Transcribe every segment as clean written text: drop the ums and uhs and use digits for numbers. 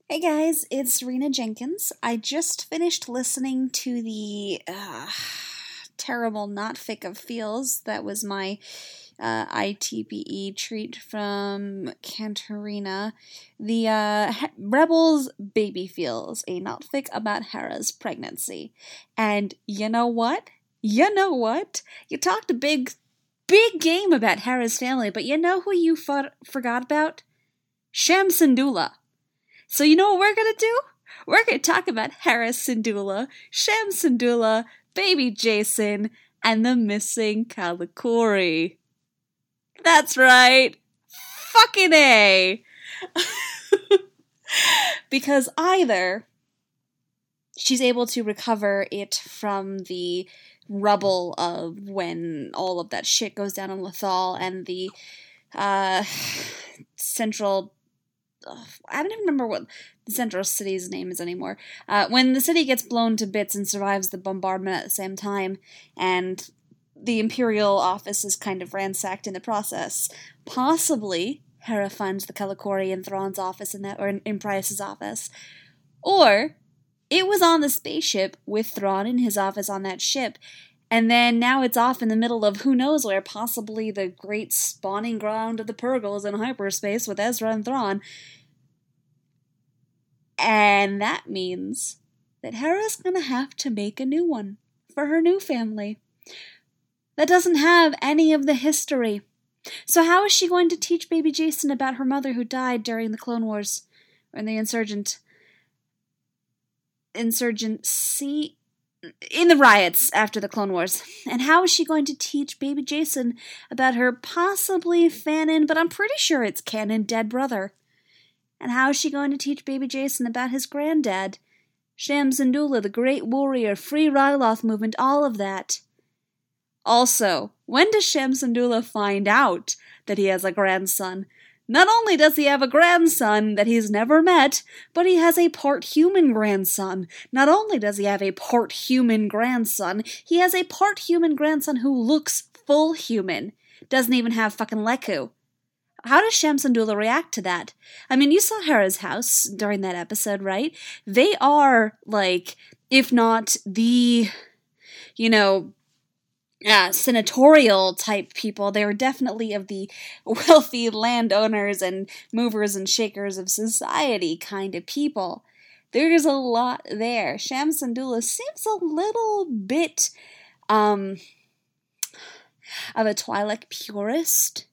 Hey guys, it's Rena Jenkins. I just finished listening to the terrible Not Fic of Feels. That was my ITPE treat from Cantarina. The Rebels Baby Feels, a Not Fic about Hera's pregnancy. And you know what? You know what? You talked a big game about Hera's family, but you know who you forgot about? Sham Syndulla. So you know what we're going to do? We're going to talk about Hera Syndulla, Sham Syndulla, baby Jacen, and the missing Kalikuri. That's right. Fucking A. Because either she's able to recover it from the rubble of when all of that shit goes down in Lothal and the central... I don't even remember what the central city's name is anymore. When the city gets blown to bits and survives the bombardment at the same time, and the Imperial office is kind of ransacked in the process, possibly Hera finds the Kalikuri in Thrawn's office or in Price's office, or it was on the spaceship with Thrawn in his office on that ship, and then now it's off in the middle of who knows where, possibly the great spawning ground of the Purgles in hyperspace with Ezra and Thrawn. And that means that Hera's gonna have to make a new one for her new family that doesn't have any of the history. So how is she going to teach baby Jacen about her mother who died during the Clone Wars, or in the insurgency, in the riots after the Clone Wars? And how is she going to teach baby Jacen about her possibly fanon, but I'm pretty sure it's canon, dead brother? And how is she going to teach baby Jacen about his granddad? Sham Syndulla, the great warrior, free Ryloth movement, all of that. Also, when does Sham Syndulla find out that he has a grandson? Not only does he have a grandson that he's never met, but he has a part-human grandson. Not only does he have a part-human grandson, he has a part-human grandson who looks full human. Doesn't even have fucking Leku. How does Sham Syndulla react to that? I mean, you saw Hera's house during that episode, right? They are, like, if not the, senatorial type people, they are definitely of the wealthy landowners and movers and shakers of society kind of people. There's a lot there. Sham Syndulla seems a little bit, of a Twi'lek purist.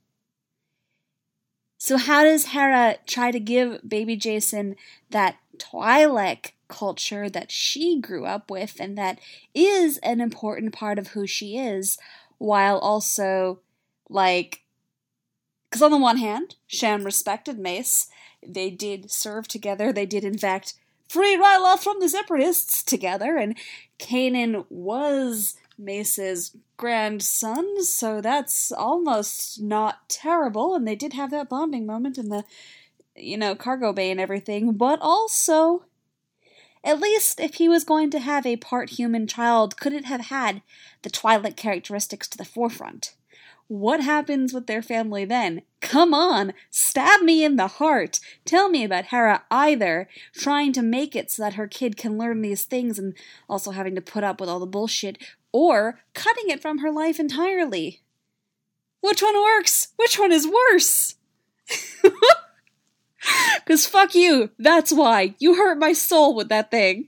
So how does Hera try to give baby Jacen that Twi'lek culture that she grew up with and that is an important part of who she is, while also, because on the one hand, Sham respected Mace, they did serve together, they did in fact free Ryloth from the Separatists together, and Kanan was Mace's grandson, so that's almost not terrible, and they did have that bonding moment in the, cargo bay and everything, but also, at least if he was going to have a part-human child, could it have had the Twi'lek characteristics to the forefront? What happens with their family then? Come on, stab me in the heart. Tell me about Hera either trying to make it so that her kid can learn these things and also having to put up with all the bullshit, or cutting it from her life entirely. Which one works? Which one is worse? Because fuck you, that's why. You hurt my soul with that thing.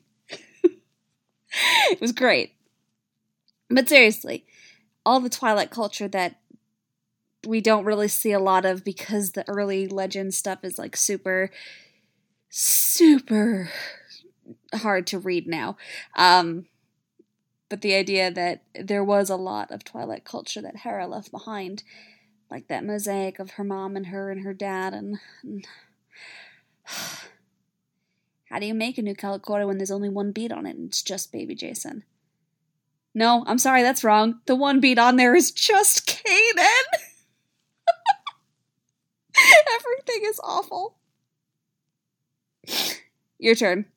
It was great. But seriously, all the Twi'lek culture that we don't really see a lot of because the early legend stuff is like super hard to read now. But the idea that there was a lot of Twi'lek culture that Hera left behind, like that mosaic of her mom and her dad, and how do you make a new Kalikuri when there's only one beat on it and it's just baby Jacen? No, I'm sorry, that's wrong. The one beat on there is just Kanan! Everything is awful. Your turn.